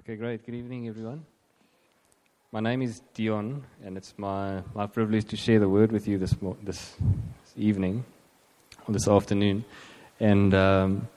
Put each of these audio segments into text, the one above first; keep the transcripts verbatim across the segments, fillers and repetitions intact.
Okay, great. Good evening, everyone. My name is Dion, and it's my, my privilege to share the word with you this mo- this, this evening, or this afternoon. And um,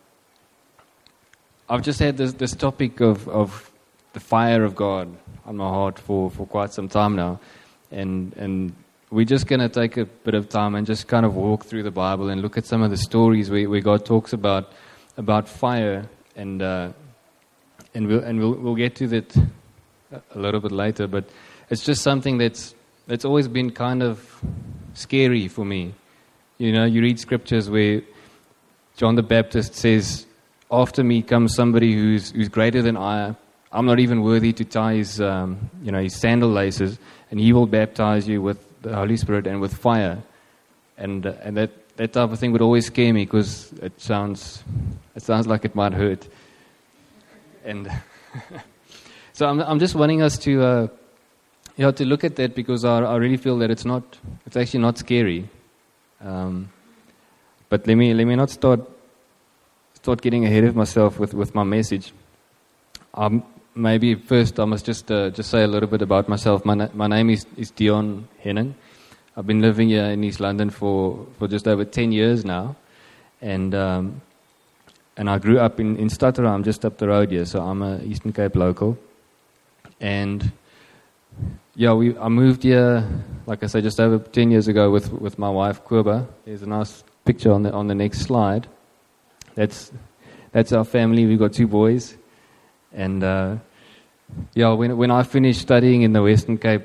I've just had this, this topic of, of the fire of God on my heart for, for quite some time now. And and we're just going to take a bit of time and just kind of walk through the Bible and look at some of the stories where, where God talks about about fire, and uh, and we'll and we'll we'll get to that a little bit later. But it's just something that's that's always been kind of scary for me. You know, you read scriptures where John the Baptist says, "After me comes somebody who's who's greater than I. I'm not even worthy to tie his um, you know his sandal laces, and he will baptize you with the Holy Spirit and with fire." And uh, and that, that type of thing would always scare me because it sounds it sounds like it might hurt. And so I'm I'm just wanting us to uh, you know to look at that, because I I really feel that it's not it's actually not scary. Um, but let me let me not start start getting ahead of myself with, with my message. Um, maybe first I must just uh, just say a little bit about myself. My na- my name is, is Dion Henning. I've been living here in East London for, for just over ten years now, and um, and I grew up in in Stutterheim, just up the road here. So I'm a Eastern Cape local, and yeah, we I moved here, like I said, just over ten years ago with with my wife Kuba. There's a nice picture on the on the next slide. That's that's our family. We've got two boys. And uh, yeah, when when I finished studying in the Western Cape,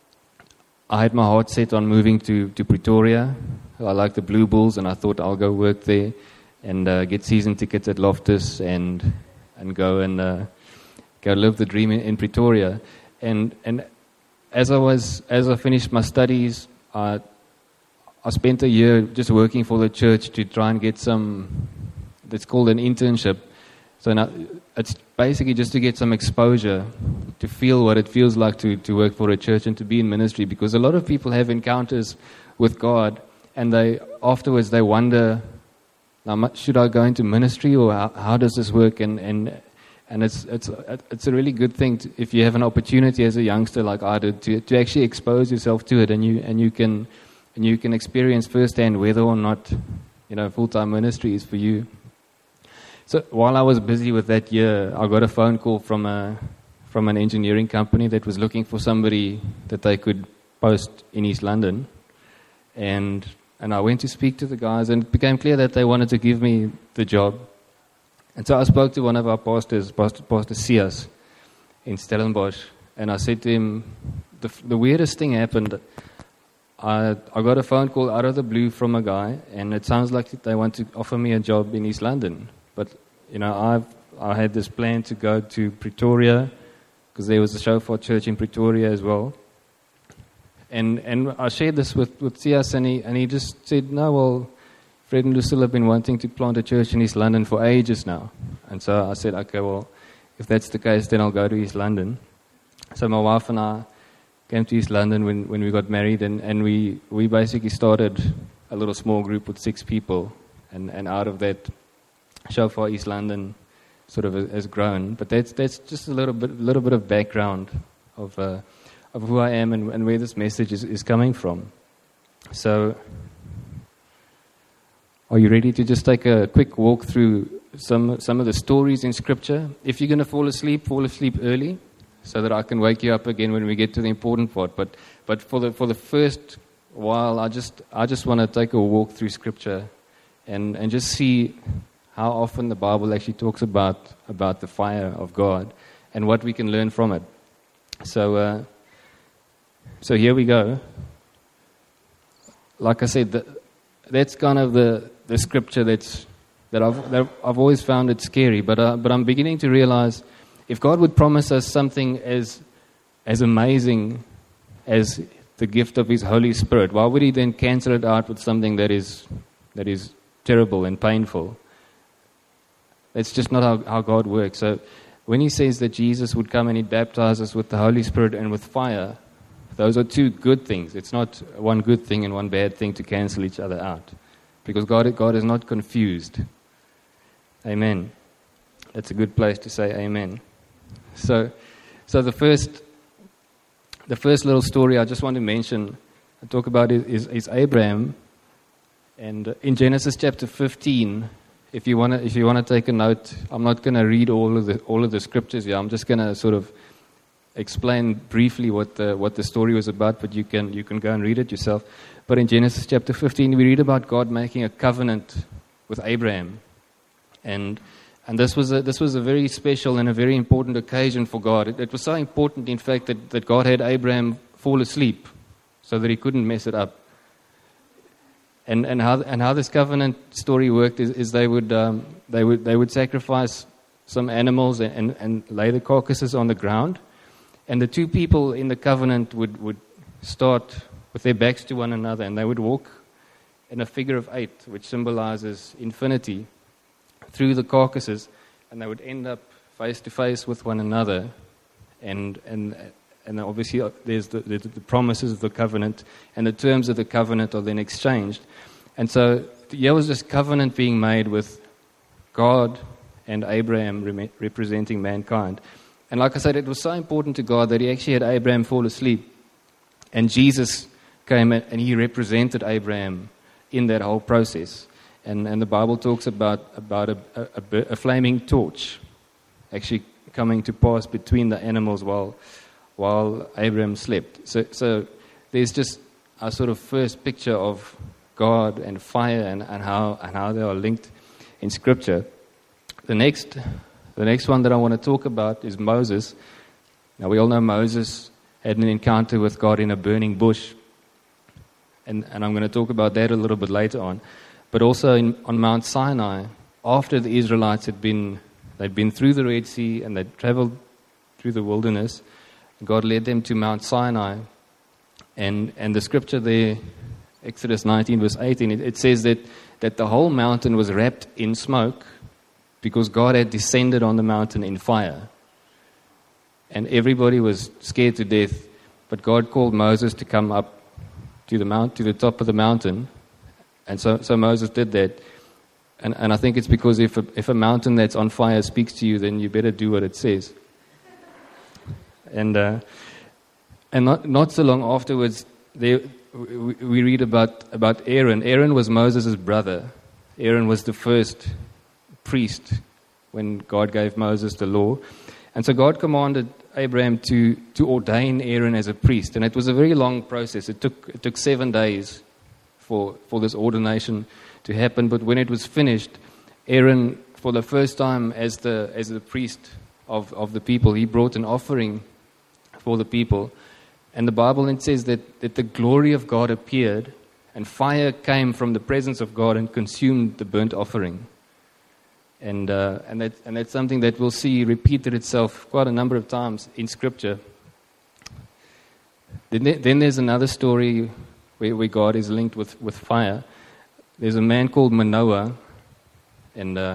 I had my heart set on moving to, to Pretoria. I like the Blue Bulls, and I thought I'll go work there and uh, get season tickets at Loftus and and go and uh, go live the dream in, in Pretoria. And and as I was as I finished my studies, I I spent a year just working for the church to try and get some. That's called an internship. So now it's basically just to get some exposure, to feel what it feels like to, to work for a church and to be in ministry, because a lot of people have encounters with God, and they afterwards they wonder, now, should I go into ministry, or how, how does this work? And and and it's it's it's a really good thing to, if you have an opportunity as a youngster like I did to to actually expose yourself to it, and you and you can and you can experience firsthand whether or not you know full-time ministry is for you. So while I was busy with that year, I got a phone call from a from an engineering company that was looking for somebody that they could post in East London, and and I went to speak to the guys, and it became clear that they wanted to give me the job. And so I spoke to one of our pastors, Pastor, Pastor Sias, in Stellenbosch, and I said to him, the, the weirdest thing happened. I I got a phone call out of the blue from a guy, and it sounds like they want to offer me a job in East London. But, you know, I've, I had this plan to go to Pretoria, because there was a Shofar church in Pretoria as well. And and I shared this with, with Sias, and he, and he just said, no, well, Fred and Lucille have been wanting to plant a church in East London for ages now. And so I said, okay, well, if that's the case, then I'll go to East London. So my wife and I came to East London when, when we got married, and, and we, we basically started a little small group with six people. And, and out of that, Shofar East London sort of has grown, but that's that's just a little bit, little bit of background of uh, of who I am and, and where this message is, is coming from. So, are you ready to just take a quick walk through some some of the stories in Scripture? If you're going to fall asleep, fall asleep early, so that I can wake you up again when we get to the important part. But but for the for the first while, I just I just want to take a walk through Scripture and and just see how often the Bible actually talks about about the fire of God and what we can learn from it. So, uh, so here we go. Like I said, the, that's kind of the, the scripture that's that I've that I've always found it scary. But uh, but I'm beginning to realize, if God would promise us something as as amazing as the gift of His Holy Spirit, why would He then cancel it out with something that is that is terrible and painful? That's just not how, how God works. So when He says that Jesus would come and He'd baptize us with the Holy Spirit and with fire, those are two good things. It's not one good thing and one bad thing to cancel each other out. Because God, God is not confused. Amen. That's a good place to say amen. So, so the first, the first little story I just want to mention, I talk about is, is, is Abraham, and in Genesis chapter fifteen. If you want to, if you want to take a note, I'm not going to read all of the all of the scriptures here. I'm just going to sort of explain briefly what the what the story was about, but you can you can go and read it yourself. But in Genesis chapter fifteen, we read about God making a covenant with Abraham, and and this was a this was a very special and a very important occasion for God. It, it was so important, in fact, that, that God had Abraham fall asleep so that he couldn't mess it up. And and how and how this covenant story worked is, is they would um, they would they would sacrifice some animals and, and, and lay the carcasses on the ground, and the two people in the covenant would, would start with their backs to one another, and they would walk in a figure of eight, which symbolizes infinity, through the carcasses, and they would end up face to face with one another, and and. And obviously there's the, the, the promises of the covenant, and the terms of the covenant are then exchanged. And so there was this covenant being made with God and Abraham re- representing mankind. And like I said, it was so important to God that he actually had Abraham fall asleep. And Jesus came and he represented Abraham in that whole process. And, and the Bible talks about, about a, a, a flaming torch actually coming to pass between the animals while... while Abraham slept. So, so there's just a sort of first picture of God and fire and, and how and how they are linked in Scripture. The next, the next one that I want to talk about is Moses. Now we all know Moses had an encounter with God in a burning bush, and and I'm going to talk about that a little bit later on. But also in, on Mount Sinai, after the Israelites had been they'd been through the Red Sea and they'd traveled through the wilderness. God led them to Mount Sinai, and and the scripture there, Exodus nineteen verse eighteen, it, it says that, that the whole mountain was wrapped in smoke because God had descended on the mountain in fire. And everybody was scared to death, but God called Moses to come up to the mount, to the top of the mountain, and so, so Moses did that. And and I think it's because if a, if a mountain that's on fire speaks to you, then you better do what it says. And uh, and not not so long afterwards, they, we, we read about, about Aaron. Aaron was Moses' brother. Aaron was the first priest when God gave Moses the law. And so God commanded Abraham to, to ordain Aaron as a priest. And it was a very long process. It took it took seven days for, for this ordination to happen. But when it was finished, Aaron, for the first time as the as the priest of, of the people, he brought an offering for the people. And the Bible then says that, that the glory of God appeared, and fire came from the presence of God and consumed the burnt offering. And uh, and that and that's something that we'll see repeated itself quite a number of times in Scripture. Then, there, then there's another story where, where God is linked with, with fire. There's a man called Manoah, and uh,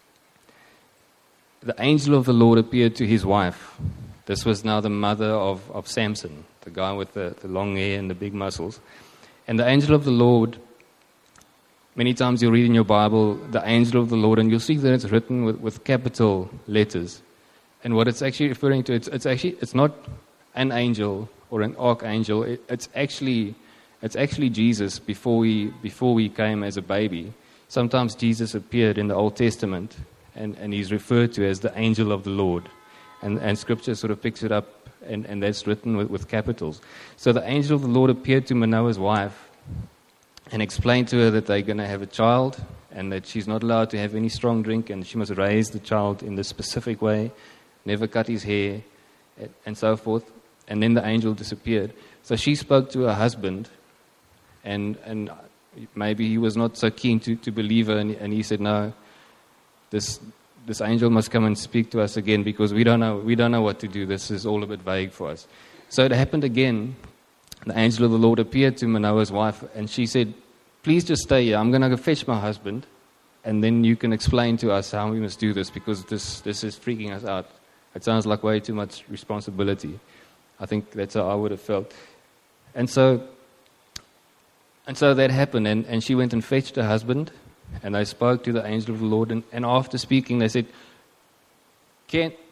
the angel of the Lord appeared to his wife. This was now the mother of, of Samson, the guy with the, the long hair and the big muscles. And the angel of the Lord, many times you'll read in your Bible, the angel of the Lord, and you'll see that it's written with, with capital letters. And what it's actually referring to, it's, it's actually, it's not an angel or an archangel. It, it's actually, it's actually Jesus before we, before we came as a baby. Sometimes Jesus appeared in the Old Testament, and, and he's referred to as the angel of the Lord. And, and Scripture sort of picks it up, and, and that's written with, with capitals. So the angel of the Lord appeared to Manoah's wife and explained to her that they're going to have a child, and that she's not allowed to have any strong drink, and she must raise the child in this specific way, never cut his hair, and so forth. And then the angel disappeared. So she spoke to her husband, and and maybe he was not so keen to, to believe her, and, and he said, no, this... This angel must come and speak to us again, because we don't know we don't know what to do. This is all a bit vague for us. So it happened again. The angel of the Lord appeared to Manoah's wife, and she said, please just stay here. I'm going to go fetch my husband, and then you can explain to us how we must do this, because this, this is freaking us out. It sounds like way too much responsibility. I think that's how I would have felt. And so and so that happened, and, and she went and fetched her husband. And they spoke to the angel of the Lord, and, and after speaking, they said, can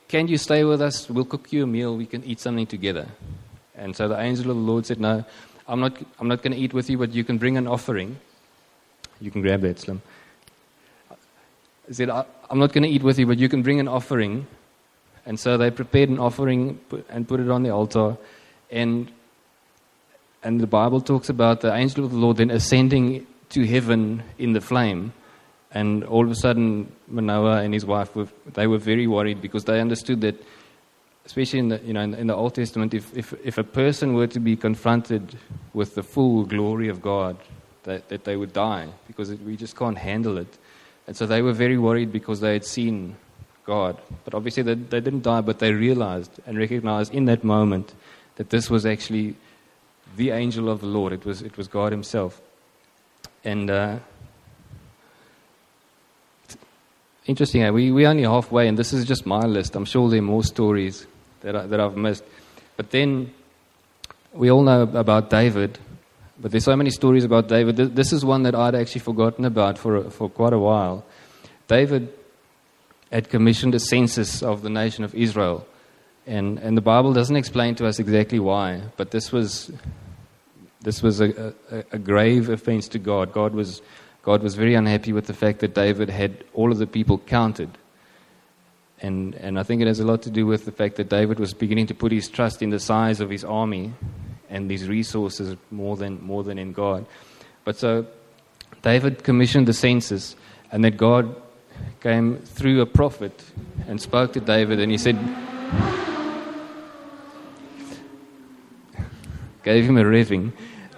can you stay with us? We'll cook you a meal. We can eat something together. And so the angel of the Lord said, no, I'm not I'm not going to eat with you, but you can bring an offering. You can grab that, Slim. He said, I'm not going to eat with you, but you can bring an offering. And so they prepared an offering and put it on the altar. And and the Bible talks about the angel of the Lord then ascending to heaven in the flame. And all of a sudden, Manoah and his wife, were, they were very worried because they understood that, especially in the, you know, in, in the Old Testament, if, if, if a person were to be confronted with the full glory of God, that, that they would die because it, we just can't handle it. And so they were very worried because they had seen God. But obviously they, they didn't die, but they realized and recognized in that moment that this was actually the angel of the Lord. It was it was God himself. And uh, interesting, eh? we we're only halfway, and this is just my list. I'm sure there are more stories that I, that I've missed. But then we all know about David, but there's so many stories about David. This is one that I'd actually forgotten about for for quite a while. David had commissioned a census of the nation of Israel, and and the Bible doesn't explain to us exactly why, but this was this was a, a, a grave offense to God. God was God was very unhappy with the fact that David had all of the people counted. And and I think it has a lot to do with the fact that David was beginning to put his trust in the size of his army and these resources more than more than in God. But so David commissioned the census, and that God came through a prophet and spoke to David, and he said, gave him a revving,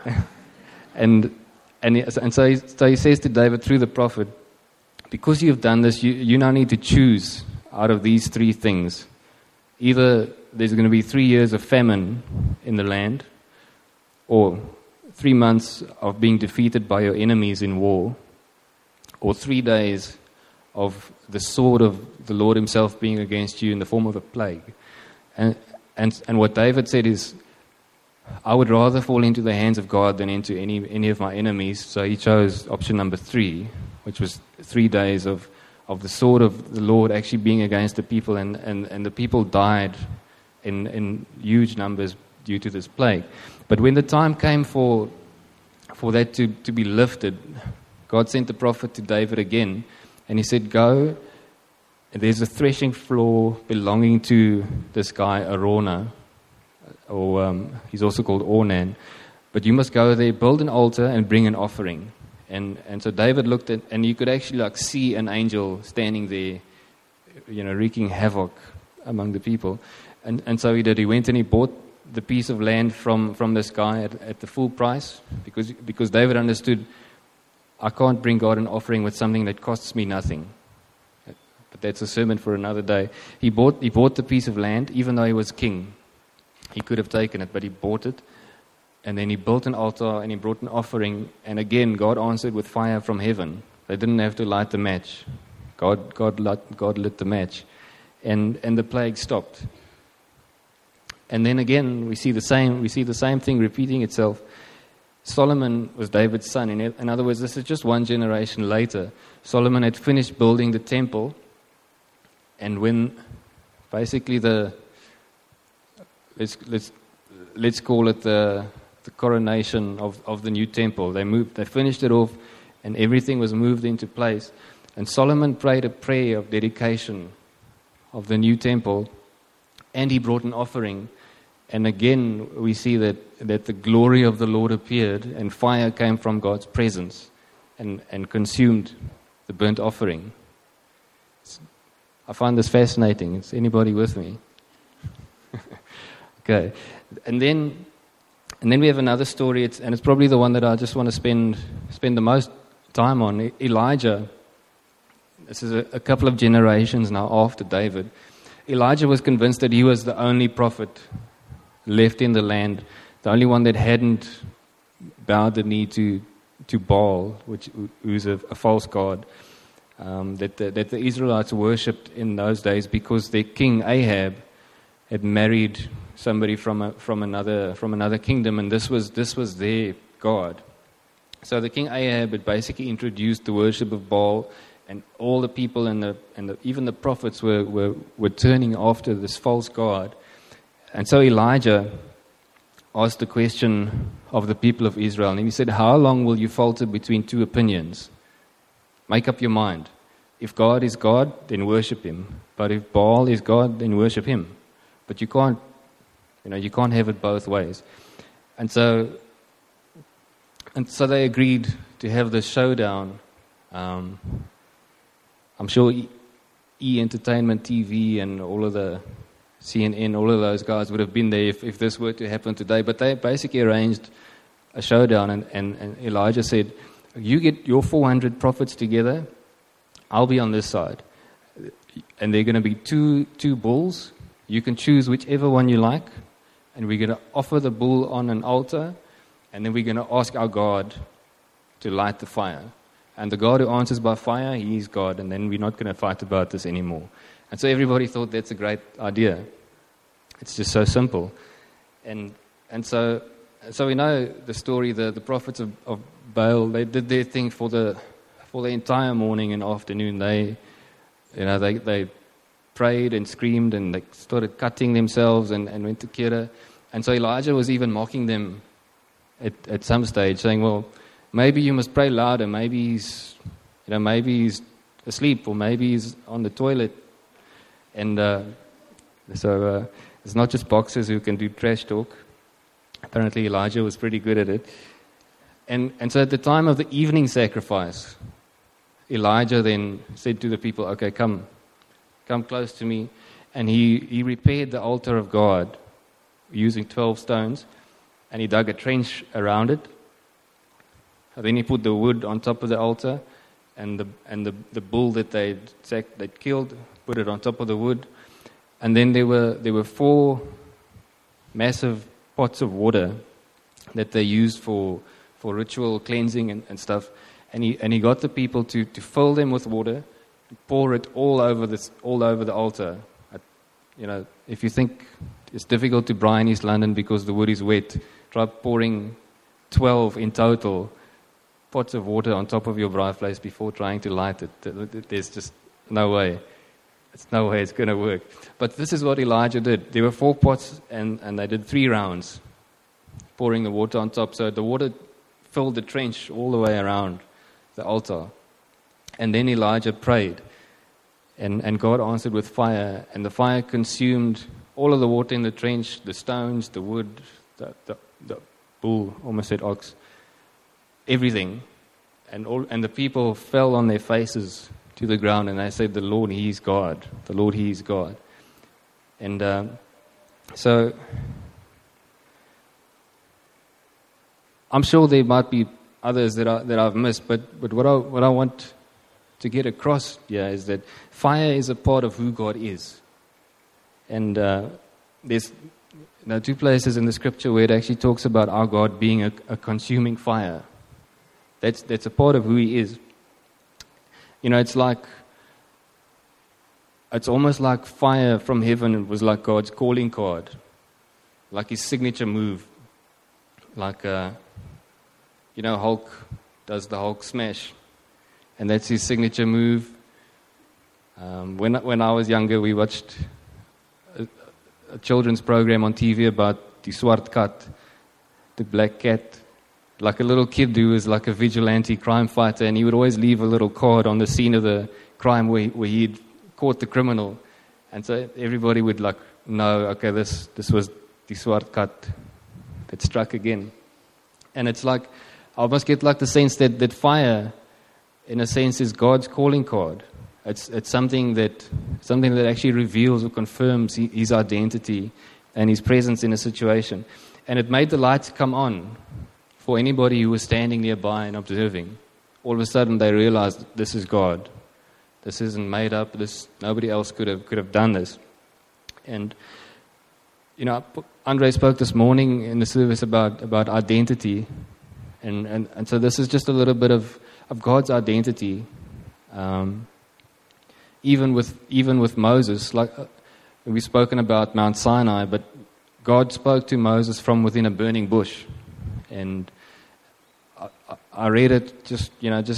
and and he, and so he, so he says to David through the prophet, because you have done this, you you now need to choose out of these three things. Either there's going to be three years of famine in the land, or three months of being defeated by your enemies in war, or three days of the sword of the Lord himself being against you in the form of a plague. And and and what David said is, I would rather fall into the hands of God than into any any of my enemies. So he chose option number three, which was three days of of the sword of the Lord actually being against the people, and, and, and the people died in, in huge numbers due to this plague. But when the time came for for that to, to be lifted, God sent the prophet to David again, and he said, go, there's a threshing floor belonging to this guy, Araunah, or um, he's also called Ornan, but you must go there, build an altar, and bring an offering. And and so David looked at, and you could actually like see an angel standing there, you know, wreaking havoc among the people. And and so he did. He went and he bought the piece of land from, from this guy at, at the full price, because because David understood, I can't bring God an offering with something that costs me nothing. But that's a sermon for another day. He bought he bought the piece of land, even though he was king. He could have taken it, but he bought it. And then he built an altar and he brought an offering. And again, God answered with fire from heaven. They didn't have to light the match. God, God, lit, God lit the match, and and the plague stopped. And then again, we see the same. We see the same thing repeating itself. Solomon was David's son. In, in other words, this is just one generation later. Solomon had finished building the temple, and when basically the let's let's let's call it the the coronation of, of the new temple. They moved, they finished it off, and everything was moved into place. And Solomon prayed a prayer of dedication of the new temple, and he brought an offering. And again, we see that, that the glory of the Lord appeared, and fire came from God's presence and, and consumed the burnt offering. I find this fascinating. Is anybody with me? Okay. And then And then we have another story, it's, and it's probably the one that I just want to spend spend the most time on. Elijah. This is a, a couple of generations now after David. Elijah was convinced that he was the only prophet left in the land, the only one that hadn't bowed the knee to to Baal, which who's a, a false god, um, that the, that the Israelites worshipped in those days because their king Ahab had married somebody from a, from another from another kingdom, and this was this was their god. So the king Ahab had basically introduced the worship of Baal and all the people and the and the, even the prophets were, were were turning after this false god. And so Elijah asked the question of the people of Israel, and he said, "How long will you falter between two opinions? Make up your mind. If God is God, then worship Him. But if Baal is God, then worship him. But you can't, you know, you can't have it both ways." And so, and so they agreed to have this showdown. Um, I'm sure E! E! Entertainment T V and all of the C N N, all of those guys would have been there if, if this were to happen today. But they basically arranged a showdown, and, and, and Elijah said, "You get your four hundred prophets together, I'll be on this side. And there are going to be two two bulls. You can choose whichever one you like, and we're going to offer the bull on an altar, and then we're going to ask our God to light the fire. And the God who answers by fire, He is God, and then we're not going to fight about this anymore." And so everybody thought that's a great idea. It's just so simple. And and so so we know the story, the, the prophets of, of Baal, they did their thing for the for the entire morning and afternoon. They you know they, they prayed and screamed, and they started cutting themselves and, and went to Kira. And so Elijah was even mocking them at, at some stage, saying, "Well, maybe you must pray louder. Maybe he's you know maybe he's asleep, or maybe he's on the toilet." And uh, so uh, it's not just boxers who can do trash talk. Apparently Elijah was pretty good at it. And and so at the time of the evening sacrifice, Elijah then said to the people, "Okay, come, come close to me." And he, he repaired the altar of God using twelve stones, and he dug a trench around it. And then he put the wood on top of the altar, and the and the, the bull that they'd, they'd killed, put it on top of the wood. And then there were there were four massive pots of water that they used for for ritual cleansing and, and stuff. And he and he got the people to, to fill them with water, pour it all over this all over the altar. I, you know, if you think it's difficult to braai in East London because the wood is wet, try pouring twelve in total pots of water on top of your braai place before trying to light it. There's just no way. It's no way it's going to work. But this is what Elijah did. There were four pots, and, and they did three rounds, pouring the water on top. So the water filled the trench all the way around the altar. And then Elijah prayed, and, and God answered with fire, and the fire consumed all of the water in the trench, the stones, the wood, the, the, the bull, almost said ox, everything. And all and the people fell on their faces to the ground, and they said, "The Lord, He is God. The Lord, He is God." And um, so I'm sure there might be others that I, that I've missed, but, but what I what I want to get across here is that fire is a part of who God is. And uh, there's you know, two places in the Scripture where it actually talks about our God being a, a consuming fire. That's that's a part of who He is. You know, it's like, it's almost like fire from heaven was like God's calling card, like His signature move. Like, uh, you know, Hulk does the Hulk smash, and that's His signature move. Um, when when I was younger, we watched a, a children's program on T V about the Swart Kat, the black cat. Like a little kid who was like a vigilante crime fighter, and he would always leave a little card on the scene of the crime where, where he'd caught the criminal. And so everybody would like know, okay, this this was the Swart Kat that struck again. And it's like, I almost get like the sense that, that fire, in a sense, is God's calling card. It's it's something that something that actually reveals or confirms His identity and His presence in a situation. And it made the lights come on for anybody who was standing nearby and observing. All of a sudden they realized this is God. This isn't made up. This nobody else could have could have done this. And you know, Andre spoke this morning in the service about, about identity, and, and, and so this is just a little bit of, of God's identity. Um, even with even with Moses, like uh, we've spoken about Mount Sinai, but God spoke to Moses from within a burning bush. And I, I read it just, you know, just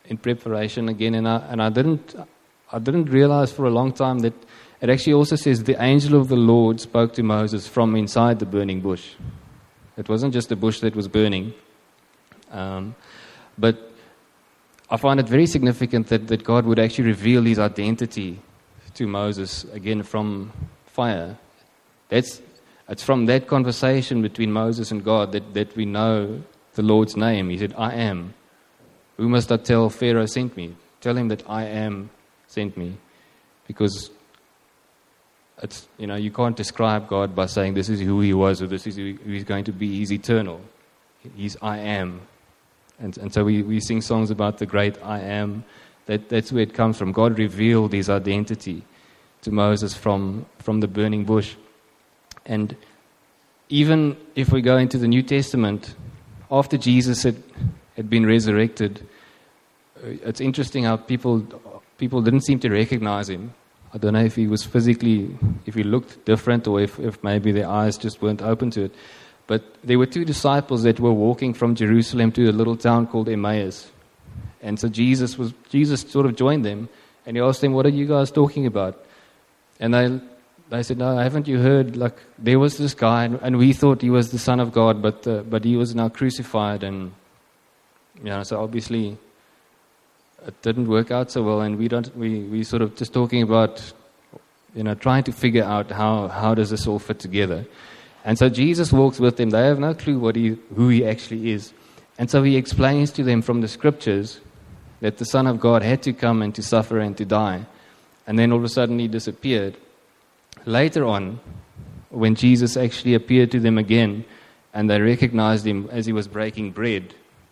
in preparation again, and I and I didn't I didn't realize for a long time that it actually also says the angel of the Lord spoke to Moses from inside the burning bush. It wasn't just a bush that was burning, um, but I find it very significant that, that God would actually reveal His identity to Moses again from fire. That's it's from that conversation between Moses and God that, that we know the Lord's name. He said, "I am. Who must I tell Pharaoh sent me? Tell him that I am sent me." Because it's, you know, you can't describe God by saying this is who He was or this is who He's going to be. He's eternal. He's I am. And and so we, we sing songs about the great I am. That that's where it comes from. God revealed His identity to Moses from, from the burning bush. And even if we go into the New Testament, after Jesus had, had been resurrected, it's interesting how people people didn't seem to recognize Him. I don't know if He was physically, if He looked different, or if, if maybe their eyes just weren't open to it. But there were two disciples that were walking from Jerusalem to a little town called Emmaus. And so Jesus was Jesus sort of joined them, and He asked them, "What are you guys talking about?" And they they said, "No, haven't you heard? Like there was this guy, and, and we thought he was the Son of God, but uh, but he was now crucified." And you know, so obviously it didn't work out so well. And we don't we we sort of just talking about, you know, trying to figure out how how does this all fit together. And so Jesus walks with them. They have no clue what he who He actually is. And so He explains to them from the Scriptures that the Son of God had to come and to suffer and to die. And then all of a sudden He disappeared. Later on, when Jesus actually appeared to them again, and they recognized Him as He was breaking bread,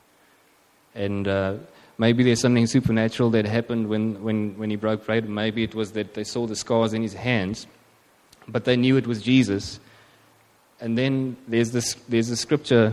and uh, maybe there's something supernatural that happened when, when, when He broke bread. Maybe it was that they saw the scars in His hands, but they knew it was Jesus. And then there's this there's a scripture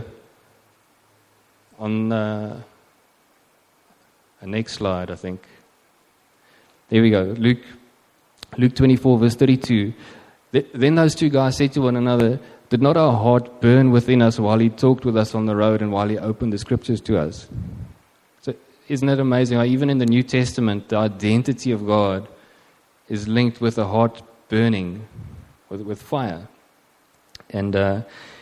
on uh, the next slide, I think. There we go. Luke Luke twenty-four, verse thirty-two. Then those two guys said to one another, "Did not our heart burn within us while He talked with us on the road and while He opened the Scriptures to us?" So isn't it amazing how even in the New Testament, the identity of God is linked with a heart burning with, with fire. And uh,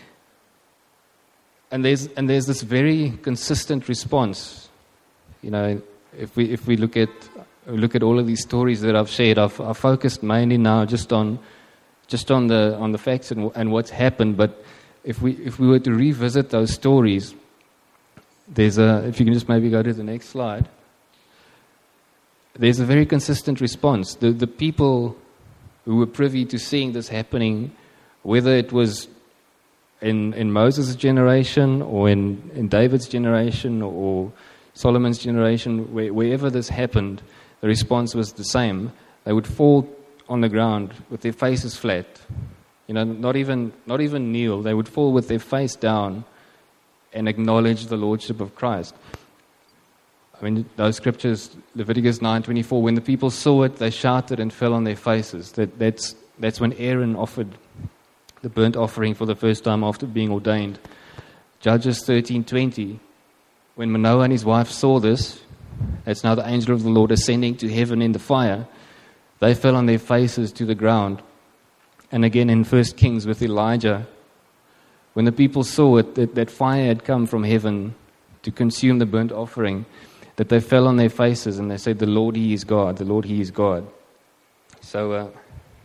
and there's and there's this very consistent response. You know, if we if we look at look at all of these stories that I've shared, I've, I've focused mainly now just on just on the on the facts and, and what's happened. But if we if we were to revisit those stories, there's a if you can just maybe go to the next slide. There's a very consistent response. The the people who were privy to seeing this happening, whether it was in in Moses' generation or in, in David's generation or Solomon's generation, where, wherever this happened, the response was the same. They would fall on the ground with their faces flat. You know, not even not even kneel. They would fall with their face down and acknowledge the lordship of Christ. I mean, those scriptures, Leviticus nine twenty-four, when the people saw it, they shouted and fell on their faces. That that's that's when Aaron offered the burnt offering for the first time after being ordained. Judges thirteen twenty, when Manoah and his wife saw this, that's now the angel of the Lord ascending to heaven in the fire, they fell on their faces to the ground. And again in First Kings with Elijah, when the people saw it, that, that fire had come from heaven to consume the burnt offering, that they fell on their faces and they said, "The Lord, He is God. The Lord, He is God." So uh,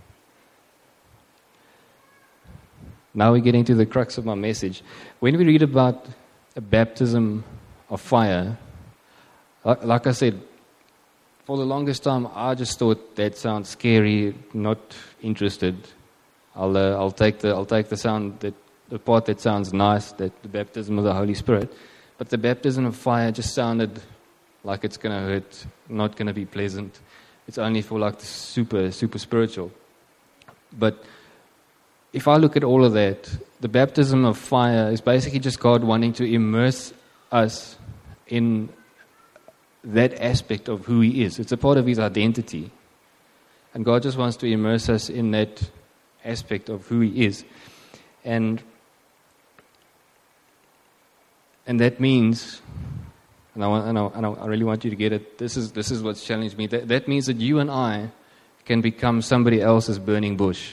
now we're getting to the crux of my message. When we read about a baptism of fire, like, like I said, for the longest time, I just thought that sounds scary, not interested. I'll uh, I'll take the I'll take the sound that the part that sounds nice, that the baptism of the Holy Spirit. But the baptism of fire just sounded like it's going to hurt, not going to be pleasant. It's only for like the super super spiritual. But if I look at all of that, the baptism of fire is basically just God wanting to immerse us in that aspect of who He is. It's a part of His identity. And God just wants to immerse us in that aspect of who He is. And and that means, And I, want, and, I, and I really want you to get it. This is this is what's challenged me. That, that means that you and I can become somebody else's burning bush.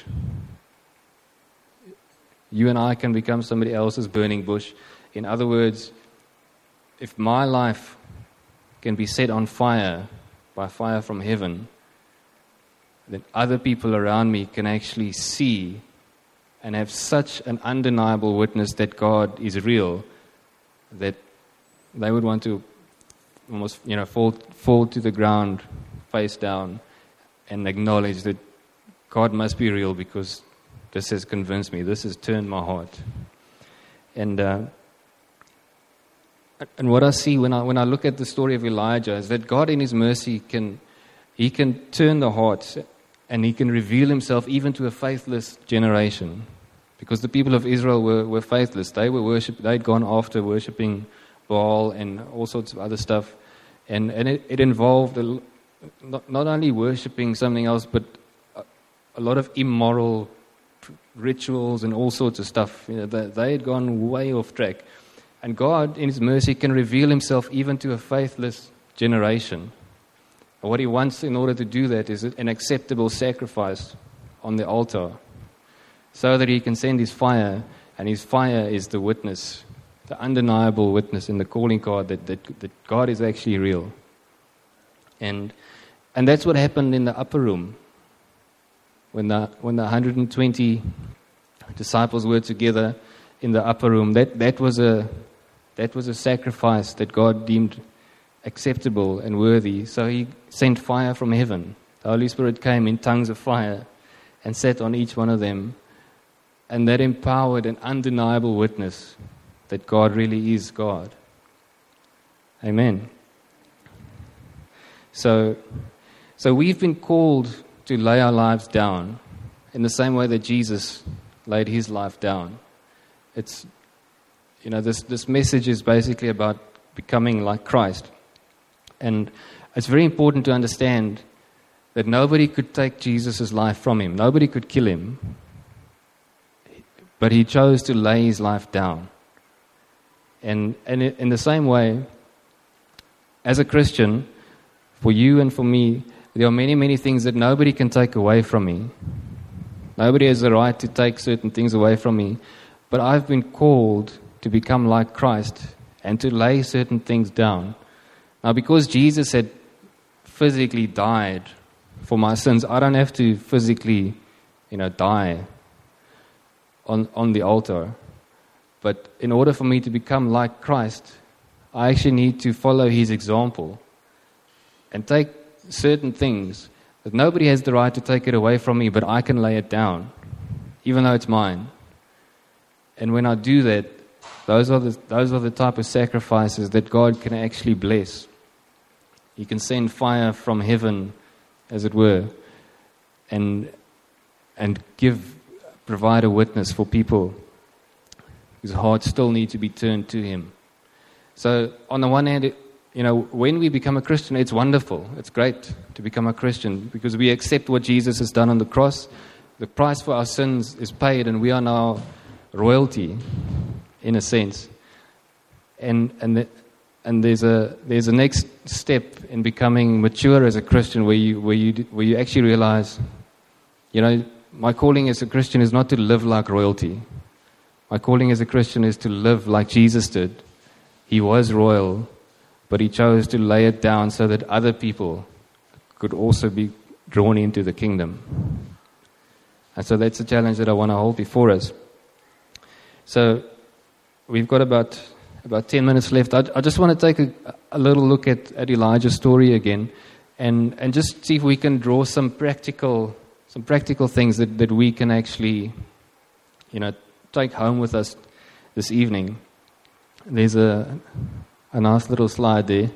You and I can become somebody else's burning bush. In other words, if my life can be set on fire by fire from heaven, then other people around me can actually see and have such an undeniable witness that God is real that they would want to almost, you know, fall fall to the ground, face down, and acknowledge that God must be real because this has convinced me. This has turned my heart. And uh, and what I see when I when I look at the story of Elijah is that God in His mercy can He can turn the hearts and He can reveal Himself even to a faithless generation. Because the people of Israel were, were faithless. They were worship. They'd gone after worshipping Baal and all sorts of other stuff. And and it, it involved a, not, not only worshipping something else, but a, a lot of immoral rituals and all sorts of stuff. You know, they, they had gone way off track. And God, in His mercy, can reveal Himself even to a faithless generation. And what He wants in order to do that is an acceptable sacrifice on the altar, so that He can send His fire, and His fire is the witness, the undeniable witness in the calling card that, that, that God is actually real. And and that's what happened in the upper room. When the when the one hundred twenty disciples were together in the upper room, that, that was a that was a sacrifice that God deemed acceptable and worthy. So He sent fire from heaven. The Holy Spirit came in tongues of fire and sat on each one of them. And that empowered an undeniable witness that God really is God. Amen. So, so we've been called to lay our lives down in the same way that Jesus laid His life down. It's, you know, this, this message is basically about becoming like Christ. And it's very important to understand that nobody could take Jesus' life from Him. Nobody could kill Him. But He chose to lay His life down. And, and in the same way, as a Christian, for you and for me, there are many, many things that nobody can take away from me. Nobody has the right to take certain things away from me. But I've been called to become like Christ and to lay certain things down. Now, because Jesus had physically died for my sins, I don't have to physically, you know, die on, on the altar. But in order for me to become like Christ, I actually need to follow His example and take certain things that nobody has the right to take it away from me, but I can lay it down, even though it's mine. And when I do that, those are the those are the type of sacrifices that God can actually bless. He can send fire from heaven, as it were, and and give provide a witness for people whose hearts still need to be turned to Him. So on the one hand, it, you know, when we become a Christian, it's wonderful. It's great to become a Christian because we accept what Jesus has done on the cross. The price for our sins is paid, and we are now royalty, in a sense. And and the, and there's a there's a next step in becoming mature as a Christian, where you where you where you actually realize, you know, my calling as a Christian is not to live like royalty. My calling as a Christian is to live like Jesus did. He was royal, but He chose to lay it down so that other people could also be drawn into the kingdom. And so that's the challenge that I want to hold before us. So we've got about about ten minutes left. I, I just want to take a, a little look at, at Elijah's story again, and, and just see if we can draw some practical some practical things that, that we can actually, you know, take home with us this evening. There's a a nice little slide there.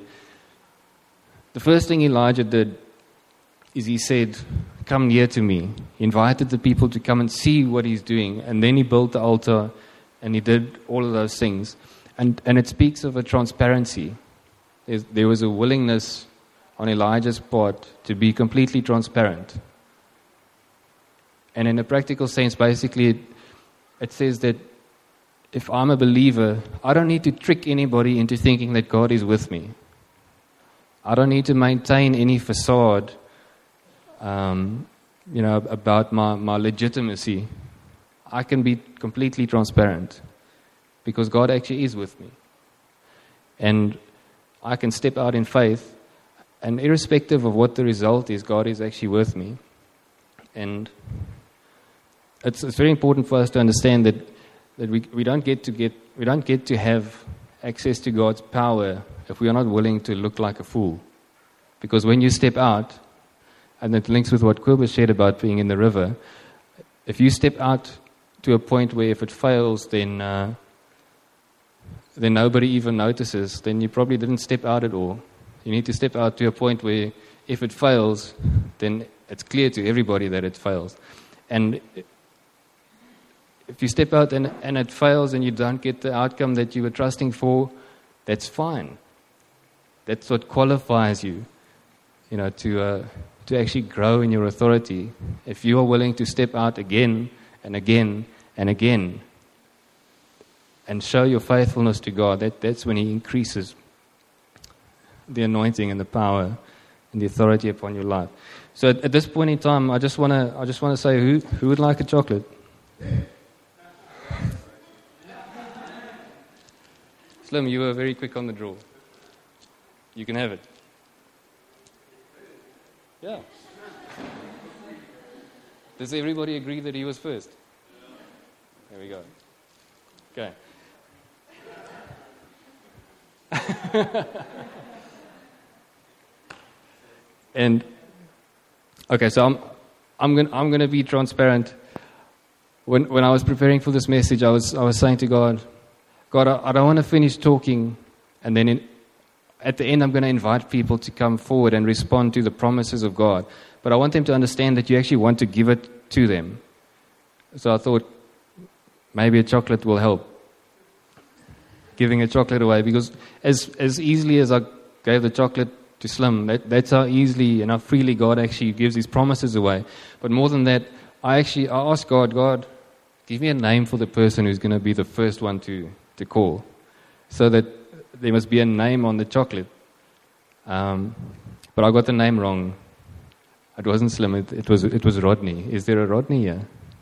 The first thing Elijah did is he said, "Come near to me." He invited the people to come and see what he's doing, and then he built the altar, and he did all of those things. And and it speaks of a transparency. There's, there was a willingness on Elijah's part to be completely transparent. And in a practical sense, basically, it, it says that if I'm a believer, I don't need to trick anybody into thinking that God is with me. I don't need to maintain any facade, um, you know, about my, my legitimacy. I can be completely transparent because God actually is with me. And I can step out in faith, and irrespective of what the result is, God is actually with me. And it's, it's very important for us to understand that, that we, we don't get to get we don't get to have access to God's power if we are not willing to look like a fool. Because when you step out, and it links with what Kobus shared about being in the river, if you step out to a point where if it fails, then uh, then nobody even notices, then you probably didn't step out at all. You need to step out to a point where if it fails, then it's clear to everybody that it fails. And if you step out and, and it fails and you don't get the outcome that you were trusting for, that's fine. That's what qualifies you, you know, to uh, to actually grow in your authority. If you are willing to step out again and again and again and show your faithfulness to God, that, that's when He increases the anointing and the power and the authority upon your life. So at, at this point in time, I just want to I just want to say, who who would like a chocolate? Slim, you were very quick on the draw. You can have it. Yeah. Does everybody agree that he was first? There we go. Okay. And okay, so I'm I'm going I'm going to be transparent. When when I was preparing for this message, I was I was saying to God, God, I, I don't want to finish talking, and then in, at the end, I'm going to invite people to come forward and respond to the promises of God. But I want them to understand that you actually want to give it to them. So I thought maybe a chocolate will help. Giving a chocolate away, because as as easily as I gave the chocolate to Slim, that, that's how easily and how freely God actually gives His promises away. But more than that, I actually I asked God, God, give me a name for the person who's going to be the first one to, to call, so that there must be a name on the chocolate. Um, but I got the name wrong. It wasn't Slim. It, it was it was Rodney. Is there a Rodney here?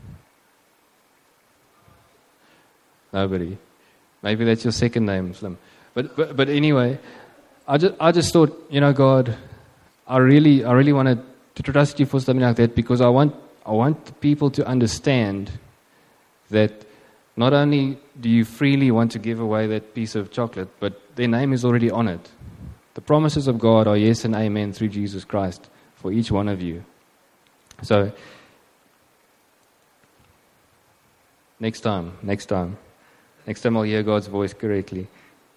Nobody. Maybe that's your second name, Slim. But but, but anyway, I just I just thought, you know, God, I really I really wanted to trust you for something like that, because I want I want people to understand that not only do you freely want to give away that piece of chocolate, but their name is already on it. The promises of God are yes and amen through Jesus Christ for each one of you. So next time, next time. Next time I'll hear God's voice correctly.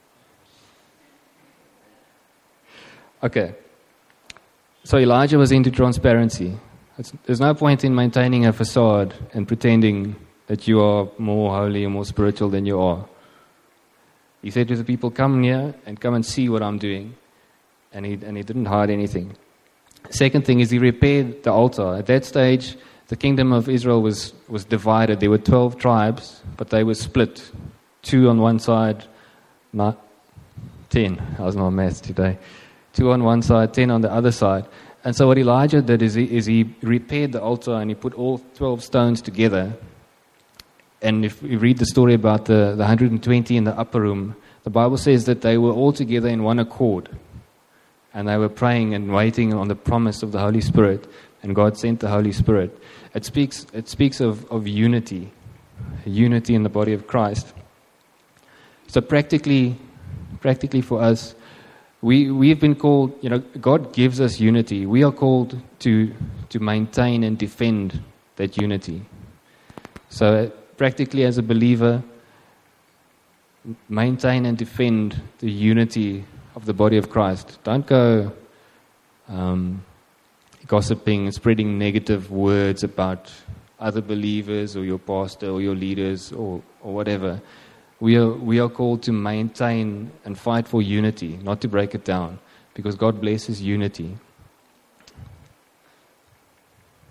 Okay. So Elijah was into transparency. It's, there's no point in maintaining a facade and pretending that you are more holy and more spiritual than you are. He said to the people, come near and come and see what I'm doing. And he, and he didn't hide anything. Second thing is he repaired the altar. At that stage, the kingdom of Israel was, was divided. There were twelve tribes, but they were split. Two on one side, not ten. I was not maths today. Two on one side, ten on the other side. And so what Elijah did is he, is he repaired the altar and he put all twelve stones together. And if you read the story about the, the one hundred twenty in the upper room, the Bible says that they were all together in one accord. And they were praying and waiting on the promise of the Holy Spirit. And God sent the Holy Spirit. It speaks, it speaks of, of unity. Unity in the body of Christ. So practically, practically for us, we, we've been called, you know, God gives us unity. We are called to, to maintain and defend that unity. So practically as a believer, maintain and defend the unity of the body of Christ. Don't go um, gossiping and spreading negative words about other believers or your pastor or your leaders or, or whatever. We are we are called to maintain and fight for unity, not to break it down, because God blesses unity.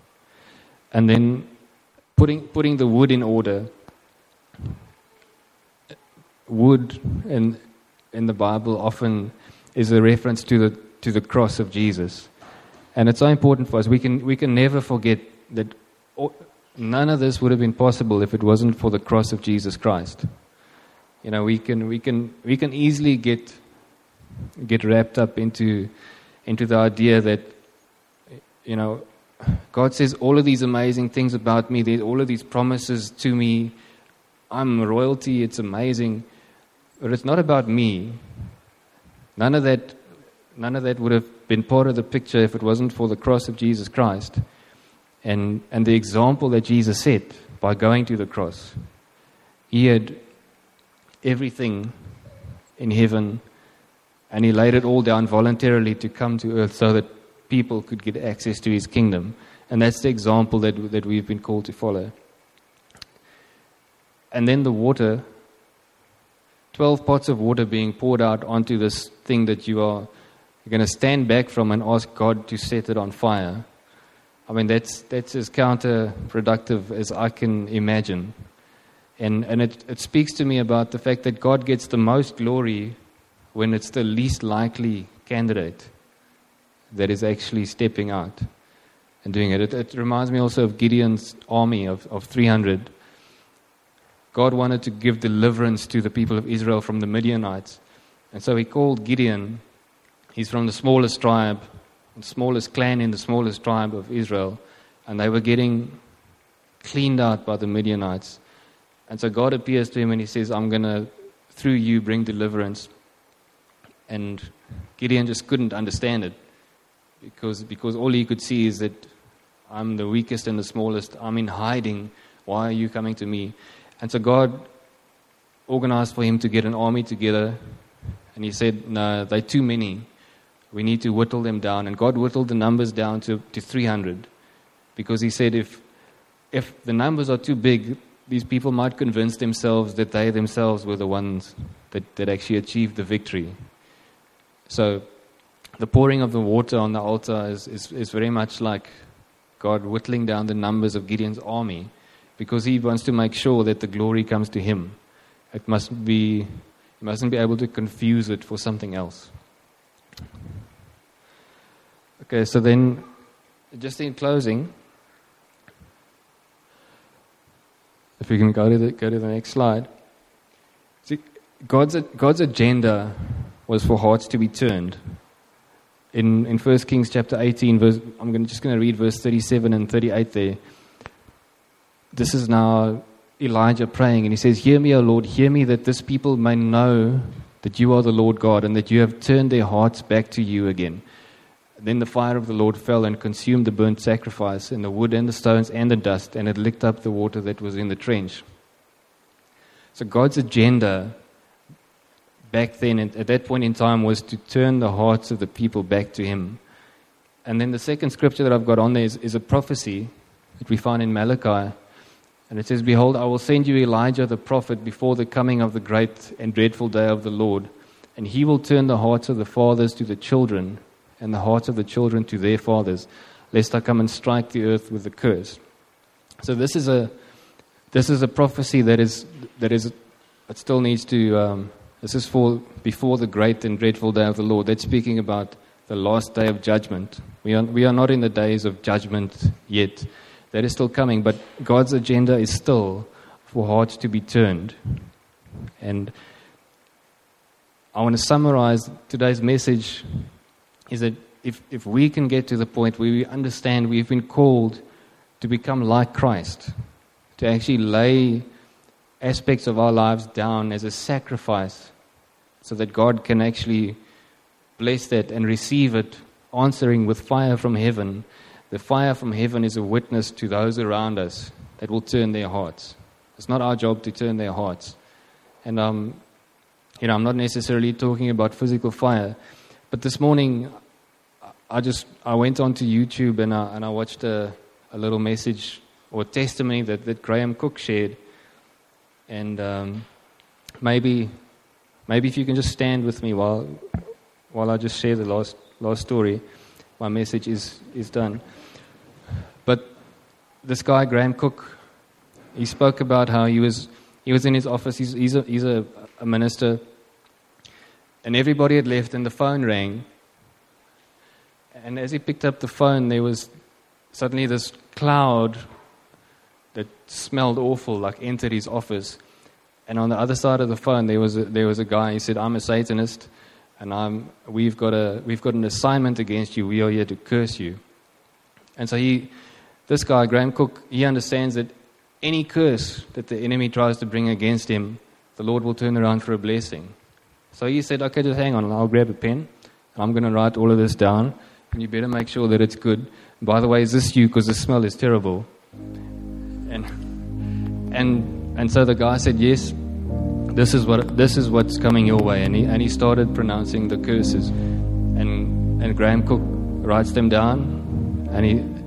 And then putting putting the wood in order. wood in in the Bible often is a reference to the to the cross of Jesus, and it's so important for us. We can we can never forget that all, none of this would have been possible if it wasn't for the cross of Jesus Christ. You know, we can we can we can easily get get wrapped up into into the idea that, you know, God says all of these amazing things about me. There's all of these promises to me. I'm royalty. It's amazing, but it's not about me. None of that. None of that would have been part of the picture if it wasn't for the cross of Jesus Christ, and and the example that Jesus set by going to the cross. He had everything in heaven, and he laid it all down voluntarily to come to earth so that people could get access to his kingdom. And that's the example that that we've been called to follow. And then the water, twelve pots of water being poured out onto this thing that you are going to stand back from and ask God to set it on fire. I mean, that's that's as counterproductive as I can imagine. And and it, it speaks to me about the fact that God gets the most glory when it's the least likely candidate that is actually stepping out and doing it. It, it reminds me also of Gideon's army of, of three hundred. God wanted to give deliverance to the people of Israel from the Midianites. And so he called Gideon. He's from the smallest tribe, the smallest clan in the smallest tribe of Israel. And they were getting cleaned out by the Midianites. And so God appears to him and he says, I'm going to, through you, bring deliverance. And Gideon just couldn't understand it. Because, because all he could see is that I'm the weakest and the smallest. I'm in hiding. Why are you coming to me? And so God organized for him to get an army together. And he said, no, they're too many. We need to whittle them down. And God whittled the numbers down to, to three hundred. Because he said if if the numbers are too big, these people might convince themselves that they themselves were the ones that, that actually achieved the victory. So the pouring of the water on the altar is, is, is very much like God whittling down the numbers of Gideon's army, because he wants to make sure that the glory comes to him. It must be, you mustn't be able to confuse it for something else. Okay, so then, just in closing, if we can go to the, go to the next slide. See, God's God's agenda was for hearts to be turned. In in First Kings chapter eighteen, verse, I'm gonna, just going to read verse thirty-seven and thirty-eight there. This is now Elijah praying, and he says, "Hear me, O Lord, hear me, that this people may know that you are the Lord God, and that you have turned their hearts back to you again." Then the fire of the Lord fell and consumed the burnt sacrifice, and the wood and the stones and the dust, and it licked up the water that was in the trench. So God's agenda back then, at that point in time, was to turn the hearts of the people back to him. And then the second scripture that I've got on there is, is a prophecy that we find in Malachi. And it says, "Behold, I will send you Elijah the prophet before the coming of the great and dreadful day of the Lord. And he will turn the hearts of the fathers to the children, and the hearts of the children to their fathers, lest I come and strike the earth with a curse." So this is a this is a prophecy that is that is it still needs to. Um, this is for before the great and dreadful day of the Lord. That's speaking about the last day of judgment. We are we are not in the days of judgment yet. That is still coming, but God's agenda is still for hearts to be turned. And I want to summarize today's message. Is that if, if we can get to the point where we understand we've been called to become like Christ, to actually lay aspects of our lives down as a sacrifice so that God can actually bless that and receive it, answering with fire from heaven. The fire from heaven is a witness to those around us that will turn their hearts. It's not our job to turn their hearts. And um, you know, I'm not necessarily talking about physical fire. But this morning, I just I went onto YouTube and I, and I watched a, a little message or testimony that, that Graham Cook shared. And um, maybe maybe if you can just stand with me while while I just share the last last story, my message is, is done. But this guy, Graham Cook, he spoke about how he was he was in his office. He's, he's a he's a a minister, and everybody had left and the phone rang. And as he picked up the phone, there was suddenly this cloud that smelled awful, like entered his office. And on the other side of the phone, there was a, there was a guy. He said, "I'm a Satanist, and I'm we've got a we've got an assignment against you. We are here to curse you." And so he, this guy Graham Cook, he understands that any curse that the enemy tries to bring against him, the Lord will turn around for a blessing. So he said, "Okay, just hang on. I'll grab a pen. I'm going to write all of this down, and you better make sure that it's good. By the way, is this you? Because the smell is terrible." And and and so the guy said, "Yes, this is what this is what's coming your way." And he and he started pronouncing the curses. And and Graham Cook writes them down, and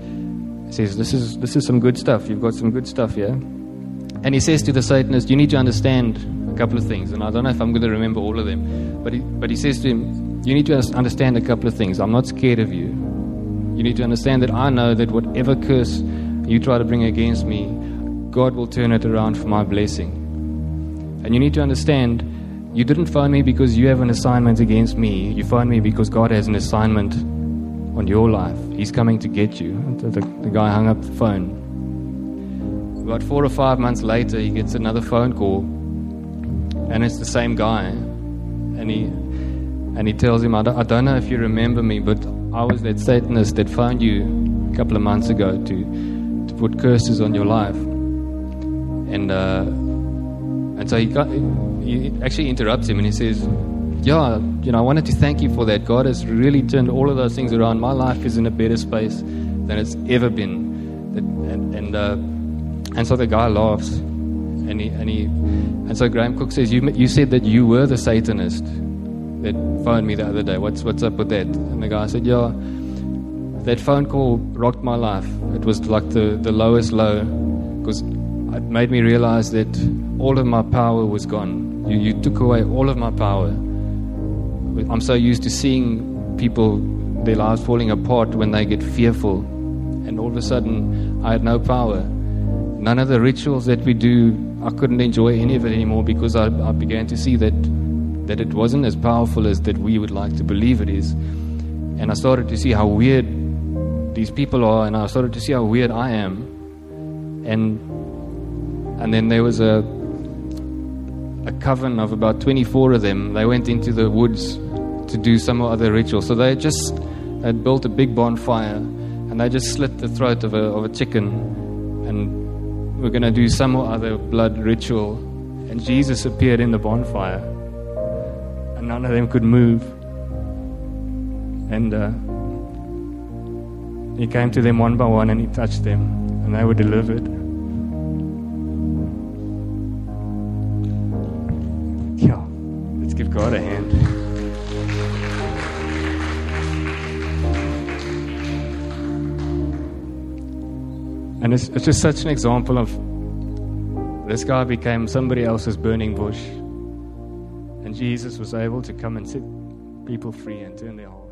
he says, "This is this is some good stuff. You've got some good stuff here." And he says to the Satanist, "You need to understand a couple of things." And I don't know if I'm going to remember all of them, but he, but he says to him, "You need to understand a couple of things. I'm not scared of you. You need to understand that I know that whatever curse you try to bring against me, God will turn it around for my blessing. And you need to understand, you didn't phone me because you have an assignment against me. You phoned me because God has an assignment on your life. He's coming to get you." And the, the guy hung up the phone. About four or five months later, he gets another phone call, and it's the same guy. And he and he tells him, I don't, I don't know if you remember me, but I was that Satanist that phoned you a couple of months ago to, to put curses on your life. And uh, and so he, got, he actually interrupts him and he says, "Yeah, you know, I wanted to thank you for that. God has really turned all of those things around. My life is in a better space than it's ever been." And and uh, and so the guy laughs, and he and he and so Graham Cook says, "You you said that you were the Satanist that phoned me the other day. What's what's up with that?" And the guy said, "Yeah, that phone call rocked my life. It was like the, the lowest low, because it made me realize that all of my power was gone. You, you took away all of my power. I'm so used to seeing people, their lives falling apart when they get fearful. And all of a sudden, I had no power. None of the rituals that we do, I couldn't enjoy any of it anymore because I, I began to see that that it wasn't as powerful as that we would like to believe it is. And I started to see how weird these people are, and I started to see how weird I am. And and then there was a a coven of about twenty-four of them. They went into the woods to do some other ritual. So they just had built a big bonfire, and they just slit the throat of a of a chicken, and we're going to do some other blood ritual. And Jesus appeared in the bonfire, and none of them could move. And uh, he came to them one by one, and he touched them, and they were delivered. Yeah, let's give God a hand. And it's, it's just such an example of this guy became somebody else's burning bush, and Jesus was able to come and set people free and turn their hearts.